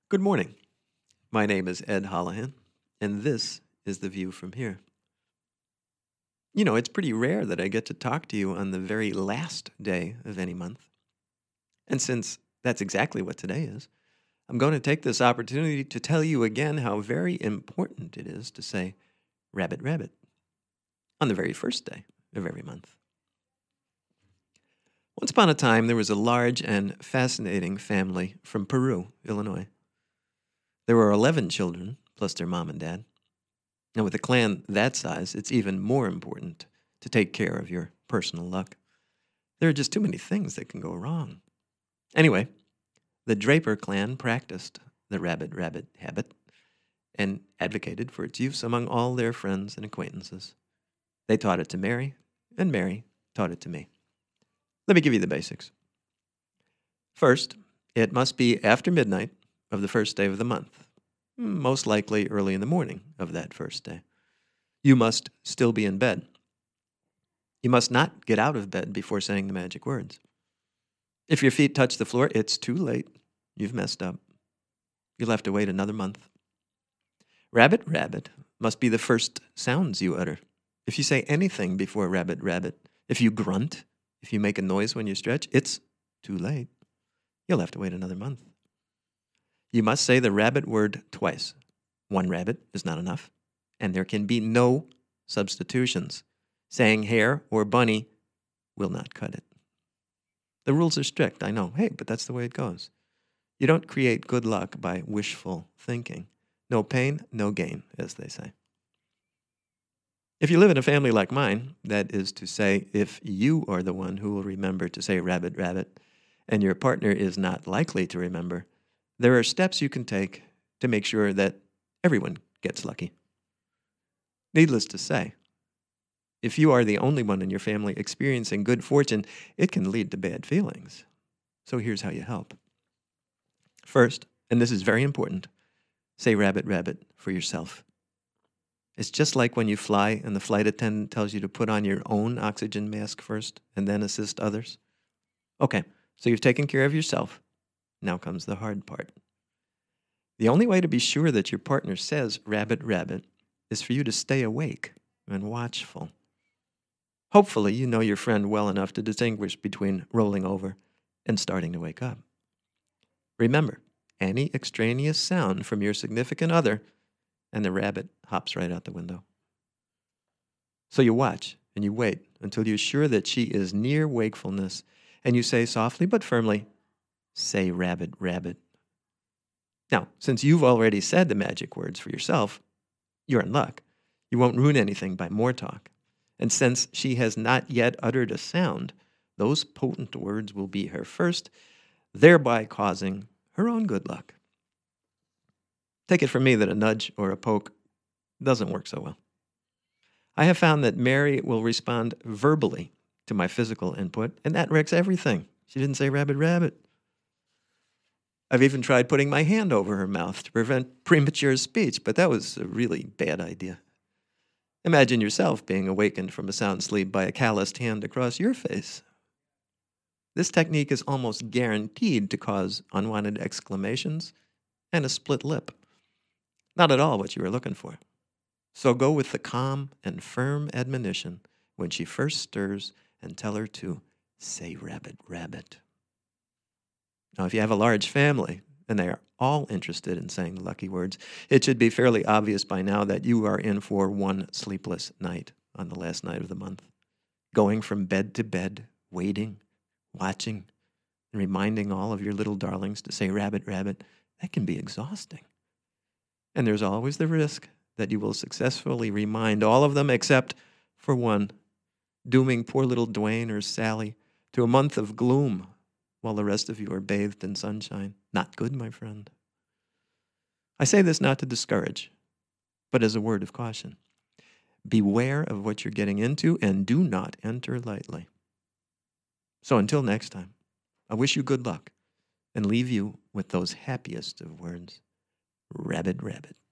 Good morning. My name is Ed Holohan, and this is The View from Here. You know, it's pretty rare that I get to talk to you on the very last day of any month. And since that's exactly what today is, I'm going to take this opportunity to tell you again how very important it is to say rabbit, rabbit on the very first day of every month. Once upon a time, there was a large and fascinating family from Peru, Illinois. There were 11 children, plus their mom and dad. Now, with a clan that size, it's even more important to take care of your personal luck. There are just too many things that can go wrong. Anyway, the Draper clan practiced the rabbit rabbit habit and advocated for its use among all their friends and acquaintances. They taught it to Mary, and Mary taught it to me. Let me give you the basics. First, it must be after midnight of the first day of the month, most likely early in the morning of that first day. You must still be in bed. You must not get out of bed before saying the magic words. If your feet touch the floor, it's too late. You've messed up. You'll have to wait another month. Rabbit, rabbit must be the first sounds you utter. If you say anything before rabbit, rabbit, if you grunt, if you make a noise when you stretch, it's too late. You'll have to wait another month. You must say the rabbit word twice. One rabbit is not enough, and there can be no substitutions. Saying hare or bunny will not cut it. The rules are strict, I know. Hey, but that's the way it goes. You don't create good luck by wishful thinking. No pain, no gain, as they say. If you live in a family like mine, that is to say, if you are the one who will remember to say rabbit, rabbit, and your partner is not likely to remember, there are steps you can take to make sure that everyone gets lucky. Needless to say, if you are the only one in your family experiencing good fortune, it can lead to bad feelings. So here's how you help. First, and this is very important, say rabbit, rabbit for yourself. It's just like when you fly and the flight attendant tells you to put on your own oxygen mask first and then assist others. Okay, so you've taken care of yourself. Now comes the hard part. The only way to be sure that your partner says rabbit, rabbit is for you to stay awake and watchful. Hopefully, you know your friend well enough to distinguish between rolling over and starting to wake up. Remember, any extraneous sound from your significant other, and the rabbit hops right out the window. So you watch and you wait until you're sure that she is near wakefulness, and you say softly but firmly, say rabbit, rabbit. Now, since you've already said the magic words for yourself, you're in luck. You won't ruin anything by more talk. And since she has not yet uttered a sound, those potent words will be her first, thereby causing her own good luck. Take it from me that a nudge or a poke doesn't work so well. I have found that Mary will respond verbally to my physical input, and that wrecks everything. She didn't say rabbit, rabbit. I've even tried putting my hand over her mouth to prevent premature speech, but that was a really bad idea. Imagine yourself being awakened from a sound sleep by a calloused hand across your face. This technique is almost guaranteed to cause unwanted exclamations and a split lip. Not at all what you were looking for. So go with the calm and firm admonition when she first stirs and tell her to say rabbit, rabbit. Now, if you have a large family and they are all interested in saying the lucky words, it should be fairly obvious by now that you are in for one sleepless night on the last night of the month. Going from bed to bed, waiting, watching, and reminding all of your little darlings to say rabbit, rabbit, that can be exhausting. And there's always the risk that you will successfully remind all of them except for one, dooming poor little Dwayne or Sally to a month of gloom while the rest of you are bathed in sunshine. Not good, my friend. I say this not to discourage, but as a word of caution. Beware of what you're getting into and do not enter lightly. So until next time, I wish you good luck and leave you with those happiest of words, rabbit, rabbit.